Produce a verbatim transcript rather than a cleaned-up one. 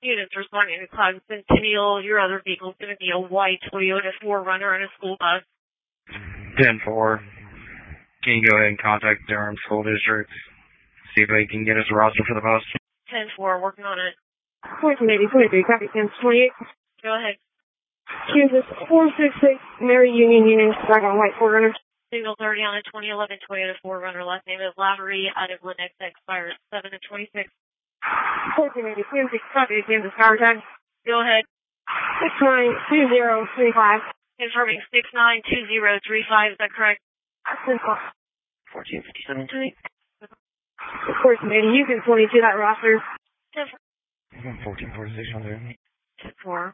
Units responding to Cloud Centennial. Your other vehicle is going to be a white Toyota four runner and a school bus. ten four. Can you go ahead and contact Durham School District? See if they can get us a roster for the bus. ten four, working on it. fourteen eighty, twenty-three, copy, ten twenty-eight. Go ahead. Kansas four six six, Mary Union Union, back on white four runner. Signal thirty on a twenty eleven Toyota four runner. Last name is Lavery, out of Linux, expires seven of twenty-six. fourteen eighty, Kansas, copy, Kansas power tag. Go ahead. six nine two zero three five. Confirming six nine two zero three five, is that correct? fourteen fifty-seven, twenty. fourteen eighty, you can twenty-two that roster. fourteen forty-six hundred. four.